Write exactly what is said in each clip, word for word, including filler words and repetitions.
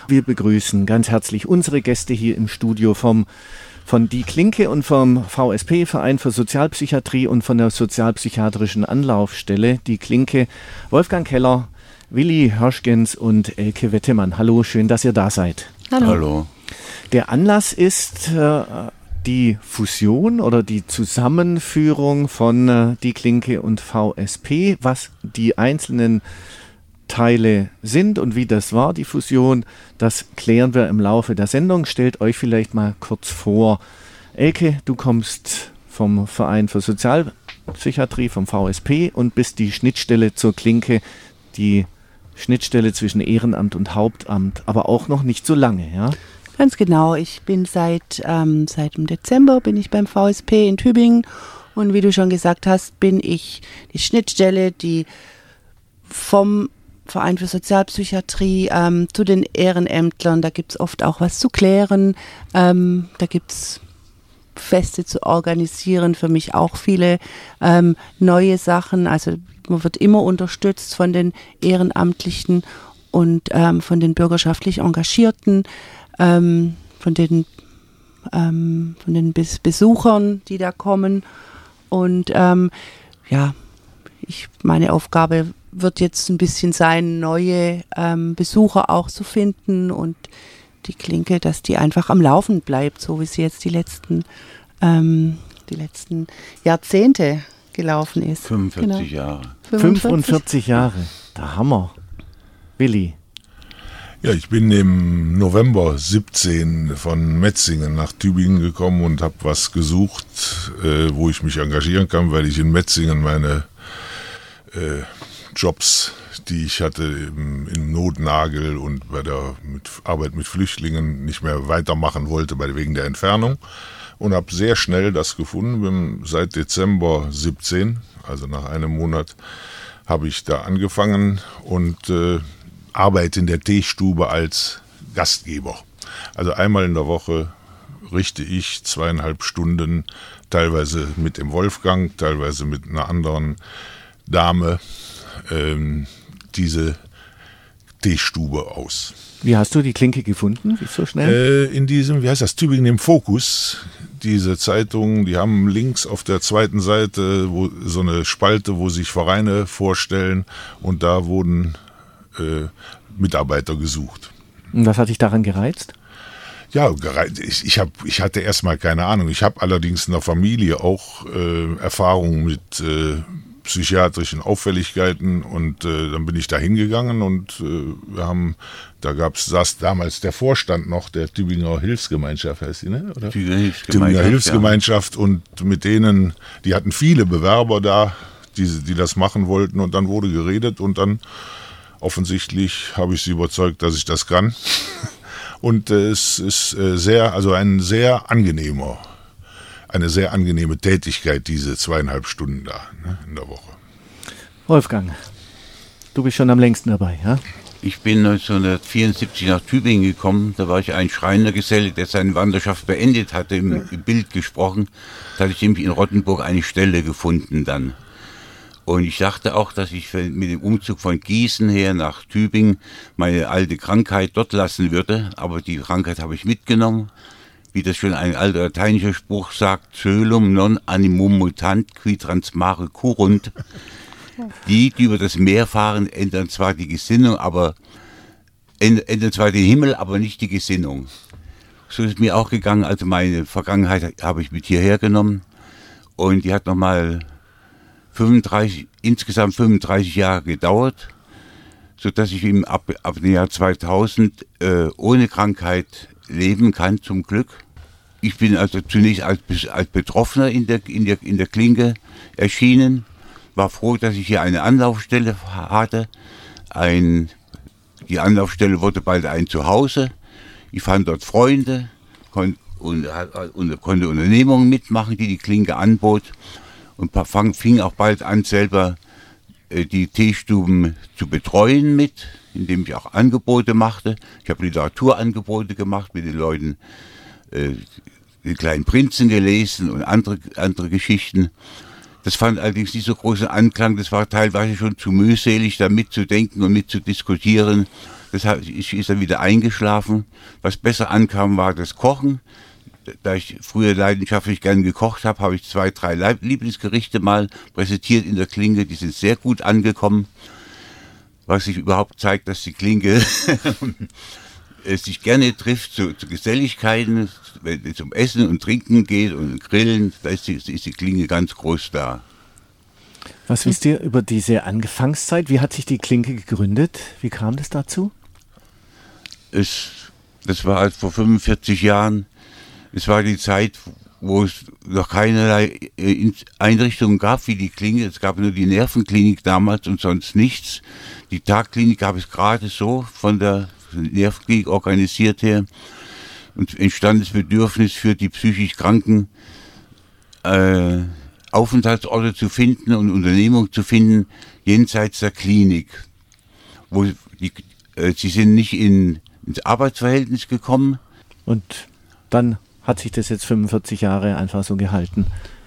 Wir begrüßen ganz herzlich unsere Gäste hier im Studio vom, von Die Klinke und vom V S P, Verein für Sozialpsychiatrie, und von der Sozialpsychiatrischen Anlaufstelle Die Klinke, Wolfgang Keller, Willi Hörschgens und Elke Wettemann. Hallo, schön, dass ihr da seid. Hallo. Hallo. Der Anlass ist äh, die Fusion oder die Zusammenführung von äh, Die Klinke und V S P, was die einzelnen Teile sind und wie das war, die Fusion, das klären wir im Laufe der Sendung. Stellt euch vielleicht mal kurz vor. Elke, du kommst vom Verein für Sozialpsychiatrie, vom V S P, und bist die Schnittstelle zur Klinke, die Schnittstelle zwischen Ehrenamt und Hauptamt, aber auch noch nicht so lange, ja? Ganz genau. Ich bin seit, ähm, seit dem Dezember bin ich beim V S P in Tübingen, und wie du schon gesagt hast, bin ich die Schnittstelle, die vom Verein für Sozialpsychiatrie ähm, zu den Ehrenämtlern, da gibt es oft auch was zu klären, ähm, da gibt es Feste zu organisieren, für mich auch viele ähm, neue Sachen, also man wird immer unterstützt von den Ehrenamtlichen und ähm, von den bürgerschaftlich Engagierten, ähm, von den, ähm, von den Bes- Besuchern, die da kommen, und ähm, ja, ich, meine Aufgabe wird jetzt ein bisschen sein, neue ähm, Besucher auch zu finden und die Klinke, dass die einfach am Laufen bleibt, so wie sie jetzt die letzten, ähm, die letzten Jahrzehnte gelaufen ist. fünfundvierzig genau. Jahre. fünfundvierzig Jahre, der Hammer. Willi. Ja, ich bin im November siebzehn von Metzingen nach Tübingen gekommen und habe was gesucht, äh, wo ich mich engagieren kann, weil ich in Metzingen meine äh, Jobs, die ich hatte im, im Notnagel und bei der mit Arbeit mit Flüchtlingen, nicht mehr weitermachen wollte bei, wegen der Entfernung, und habe sehr schnell das gefunden. Bin seit Dezember siebzehn, also nach einem Monat, habe ich da angefangen und äh, arbeite in der Teestube als Gastgeber. Also einmal in der Woche richte ich zweieinhalb Stunden, teilweise mit dem Wolfgang, teilweise mit einer anderen Dame, ähm, diese Teestube aus. Wie hast du die Klinke gefunden? Wie so schnell? Äh, in diesem, wie heißt das, Tübingen im Fokus, diese Zeitung, die haben links auf der zweiten Seite wo, so eine Spalte, wo sich Vereine vorstellen, und da wurden äh, Mitarbeiter gesucht. Und was hat dich daran gereizt? Ja, ich, ich, hab, ich hatte erstmal keine Ahnung. Ich habe allerdings in der Familie auch äh, Erfahrungen mit äh, psychiatrischen Auffälligkeiten, und äh, dann bin ich da hingegangen und äh, wir haben, da gab's, saß damals der Vorstand noch, der Tübinger Hilfsgemeinschaft heißt die, ne? Oder? Tübinger Hilfsgemeinschaft, Tübinger Hilfsgemeinschaft ja. Und mit denen, die hatten viele Bewerber da, die, die das machen wollten, und dann wurde geredet, und dann offensichtlich habe ich sie überzeugt, dass ich das kann. Und äh, es ist äh, sehr, also ein sehr angenehmer Eine sehr angenehme Tätigkeit, diese zweieinhalb Stunden da, ne, in der Woche. Wolfgang, du bist schon am längsten dabei, ja? Ich bin neunzehnhundertvierundsiebzig nach Tübingen gekommen. Da war ich ein Schreinergeselle, der seine Wanderschaft beendet hatte, im, im Bild gesprochen. Da hatte ich nämlich in Rottenburg eine Stelle gefunden dann. Und ich dachte auch, dass ich mit dem Umzug von Gießen her nach Tübingen meine alte Krankheit dort lassen würde. Aber die Krankheit habe ich mitgenommen. Wie das schon ein alter lateinischer Spruch sagt, Cölum non animum mutant qui transmare currunt. Die, die über das Meer fahren, ändern zwar die Gesinnung, aber ändern zwar den Himmel, aber nicht die Gesinnung. So ist es mir auch gegangen. Also meine Vergangenheit habe ich mit hierher genommen, und die hat nochmal fünfunddreißig, insgesamt fünfunddreißig Jahre gedauert, sodass ich eben ab, ab dem Jahr zweitausend äh, ohne Krankheit leben kann, zum Glück. Ich bin also zunächst als, als Betroffener in der, in, der, in der Klinke erschienen, war froh, dass ich hier eine Anlaufstelle hatte. Ein, die Anlaufstelle wurde bald ein Zuhause. Ich fand dort Freunde kon, und, und konnte Unternehmungen mitmachen, die die Klinke anbot, und fang, fing auch bald an, selber äh, die Teestuben zu betreuen mit, indem ich auch Angebote machte. Ich habe Literaturangebote gemacht, mit den Leuten äh, den kleinen Prinzen gelesen und andere, andere Geschichten. Das fand allerdings nicht so großen Anklang, das war teilweise schon zu mühselig, da mitzudenken und mitzudiskutieren. Deshalb ist er wieder eingeschlafen. Was besser ankam, war das Kochen. Da ich früher leidenschaftlich gern gekocht habe, habe ich zwei, drei Lieblingsgerichte mal präsentiert in der Klinke. Die sind sehr gut angekommen. Was sich überhaupt zeigt, dass die Klinke sich gerne trifft zu, zu Geselligkeiten, wenn es um Essen und Trinken geht und Grillen, da ist die, ist die Klinke ganz groß da. Was wisst ihr über diese Anfangszeit? Wie hat sich die Klinke gegründet? Wie kam das dazu? Es, das war halt vor fünfundvierzig Jahren. Es war die Zeit, wo es noch keinerlei Einrichtungen gab wie die Klinke. Es gab nur die Nervenklinik damals und sonst nichts. Die Tagklinik gab es gerade so von der Nervenklinik organisiert her. Und entstand das Bedürfnis für die psychisch Kranken, äh, Aufenthaltsorte zu finden und Unternehmungen zu finden, jenseits der Klinik. Wo die, äh, sie sind nicht in, ins Arbeitsverhältnis gekommen. Und dann hat sich das jetzt fünfundvierzig Jahre einfach so gehalten.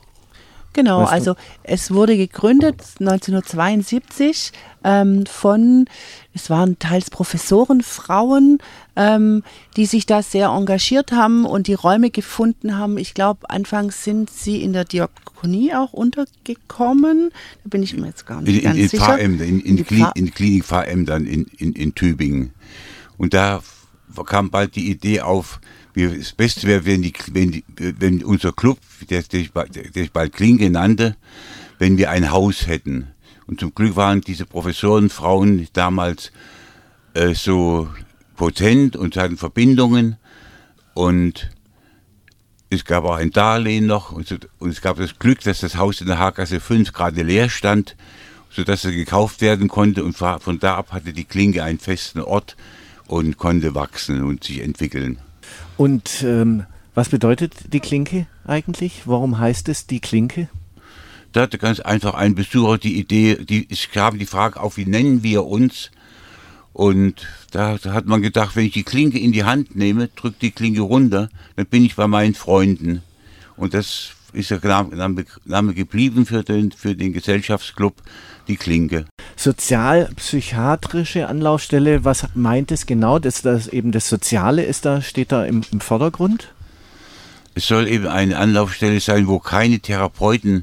Genau, Weißt du? also es wurde gegründet neunzehnhundertzweiundsiebzig ähm, von, es waren teils Professorenfrauen, ähm, die sich da sehr engagiert haben und die Räume gefunden haben. Ich glaube, anfangs sind sie in der Diakonie auch untergekommen. Da bin ich mir jetzt gar nicht in, ganz in, in sicher. Pfarrämter, in, in, in, Kli- in Klinik Pfarrämtern in, in, in Tübingen. Und da kam bald die Idee auf, das Beste wäre, wenn, die, wenn, die, wenn unser Club, der, der, ich bald, der ich bald Klinke nannte, wenn wir ein Haus hätten. Und zum Glück waren diese Professorenfrauen damals äh, so potent und hatten Verbindungen. Und es gab auch ein Darlehen noch. Und, so, und es gab das Glück, dass das Haus in der Haargasse fünf gerade leer stand, sodass er gekauft werden konnte. Und von da ab hatte die Klinke einen festen Ort und konnte wachsen und sich entwickeln. Und ähm, was bedeutet die Klinke eigentlich? Warum heißt es die Klinke? Da hatte ganz einfach ein Besucher die Idee, die, es kam die Frage auf, wie nennen wir uns? Und da, da hat man gedacht, wenn ich die Klinke in die Hand nehme, drücke die Klinke runter, dann bin ich bei meinen Freunden. Und das ist der Name, Name geblieben für den, für den Gesellschaftsclub, die Klinke. Sozialpsychiatrische Anlaufstelle, was meint es genau? Dass das eben das Soziale ist, da steht da im, im Vordergrund? Es soll eben eine Anlaufstelle sein, wo keine Therapeuten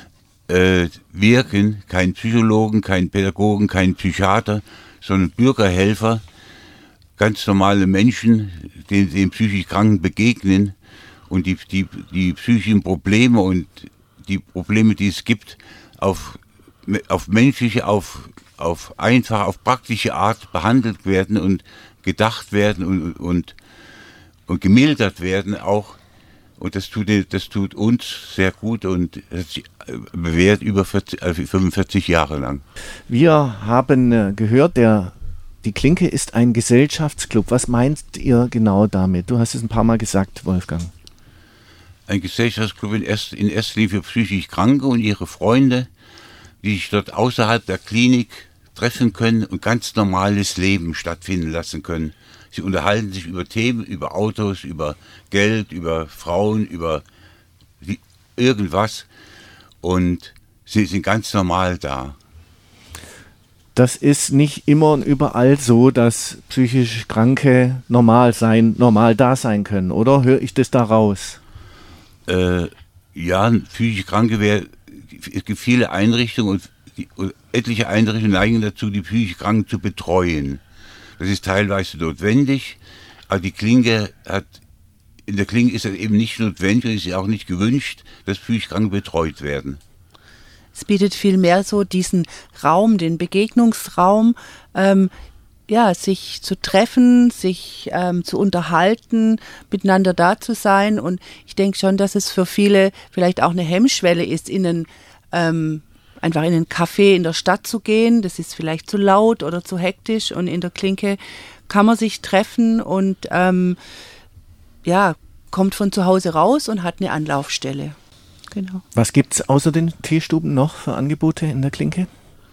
äh, wirken, kein Psychologen, kein Pädagogen, kein Psychiater, sondern Bürgerhelfer, ganz normale Menschen, denen den psychisch Kranken begegnen und die, die, die psychischen Probleme und die Probleme, die es gibt, auf auf menschliche, auf, auf einfache, auf praktische Art behandelt werden und gedacht werden und, und, und gemildert werden auch. Und das tut, das tut uns sehr gut und hat sich bewährt über vierzig, fünfundvierzig Jahre lang. Wir haben gehört, der, die Klinke ist ein Gesellschaftsclub. Was meint ihr genau damit? Du hast es ein paar Mal gesagt, Wolfgang. Ein Gesellschaftsclub in erster, in erster Linie für psychisch Kranke und ihre Freunde, die sich dort außerhalb der Klinik treffen können und ganz normales Leben stattfinden lassen können. Sie unterhalten sich über Themen, über Autos, über Geld, über Frauen, über die, irgendwas und sie sind ganz normal da. Das ist nicht immer und überall so, dass psychisch Kranke normal sein, normal da sein können, oder? Höre ich das da raus? Äh, ja, psychisch Kranke wäre, es gibt viele Einrichtungen und, die, und etliche Einrichtungen neigen dazu, die psychisch Kranken zu betreuen. Das ist teilweise notwendig, aber die Klinke hat, in der Klinke ist es eben nicht notwendig und ist auch nicht gewünscht, dass psychisch Kranke betreut werden. Es bietet vielmehr so diesen Raum, den Begegnungsraum, ähm, ja, sich zu treffen, sich ähm, zu unterhalten, miteinander da zu sein. Und ich denke schon, dass es für viele vielleicht auch eine Hemmschwelle ist, in einen, ähm, einfach in einen Café in der Stadt zu gehen. Das ist vielleicht zu laut oder zu hektisch. Und in der Klinke kann man sich treffen und ähm, ja, kommt von zu Hause raus und hat eine Anlaufstelle. Genau. Was gibt es außer den Teestuben noch für Angebote in der Klinke?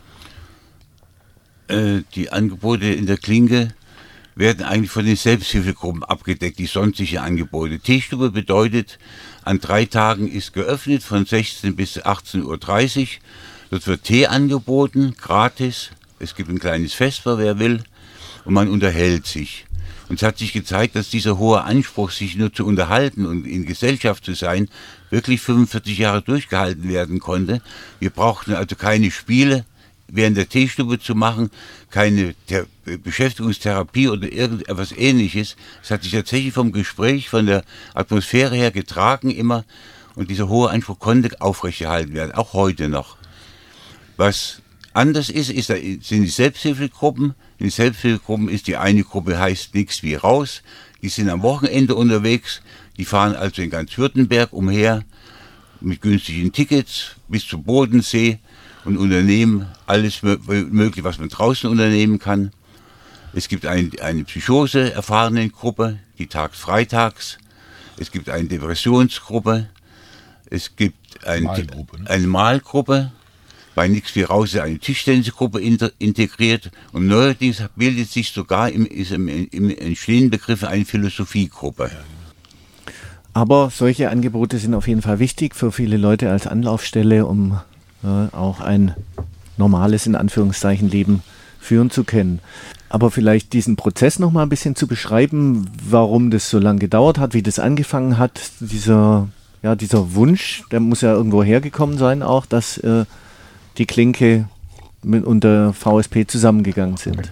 Äh, die Angebote in der Klinke werden eigentlich von den Selbsthilfegruppen abgedeckt, die sonstigen Angebote. Teestube bedeutet, an drei Tagen ist geöffnet von sechzehn bis achtzehn Uhr dreißig. Dort wird Tee angeboten, gratis. Es gibt ein kleines Fest, wer will. und man unterhält sich. Und es hat sich gezeigt, dass dieser hohe Anspruch, sich nur zu unterhalten und in Gesellschaft zu sein, wirklich fünfundvierzig Jahre durchgehalten werden konnte. Wir brauchten also keine Spiele während der Teestube zu machen, keine Ter- Beschäftigungstherapie oder irgendetwas Ähnliches. Es hat sich tatsächlich vom Gespräch, von der Atmosphäre her getragen immer, und dieser hohe Anspruch konnte aufrechterhalten werden, auch heute noch. Was anders ist, ist sind die Selbsthilfegruppen. In den Selbsthilfegruppen ist die eine Gruppe, heißt Nix wie raus. Die sind am Wochenende unterwegs. Die fahren also in ganz Württemberg umher mit günstigen Tickets bis zum Bodensee und unternehmen alles Mögliche, was man draußen unternehmen kann. Es gibt ein, eine Psychose-erfahrene Gruppe, die tagt freitags. Es gibt eine Depressionsgruppe. Es gibt ein, Malgruppe, ne? eine Malgruppe. Bei Nix wie raus ist eine Tischtennisgruppe inter, integriert. Und neuerdings bildet sich sogar im, ist im, im entstehenden Begriff eine Philosophiegruppe. Aber solche Angebote sind auf jeden Fall wichtig für viele Leute als Anlaufstelle, um äh, auch ein normales, in Anführungszeichen, Leben führen zu können. Aber vielleicht diesen Prozess noch mal ein bisschen zu beschreiben, warum das so lange gedauert hat, wie das angefangen hat, dieser, ja, dieser Wunsch, der muss ja irgendwo hergekommen sein auch, dass äh, die Klinke mit, und der V S P zusammengegangen sind.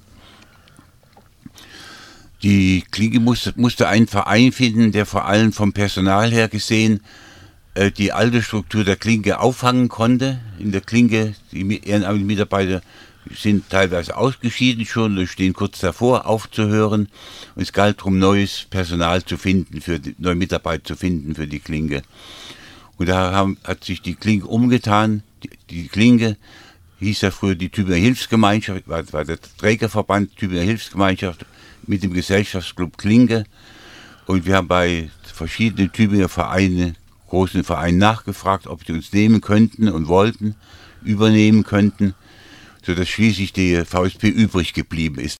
Die Klinke musste, musste einen Verein finden, der vor allem vom Personal her gesehen äh, die alte Struktur der Klinke auffangen konnte. In der Klinke, die ehrenamtlichen Mitarbeiter sind teilweise ausgeschieden schon oder stehen kurz davor, aufzuhören. Und es galt darum, neues Personal zu finden, für die, neue Mitarbeiter zu finden für die Klinke. Und da haben, hat sich die Klinke umgetan. Die, die Klinke hieß ja früher die Tübinger Hilfsgemeinschaft, war, war der Trägerverband Tübinger Hilfsgemeinschaft mit dem Gesellschaftsclub Klinke. Und wir haben bei verschiedenen Tübinger Vereinen, großen Vereinen nachgefragt, ob die uns nehmen könnten und wollten, übernehmen könnten, sodass schließlich die V S P übrig geblieben ist.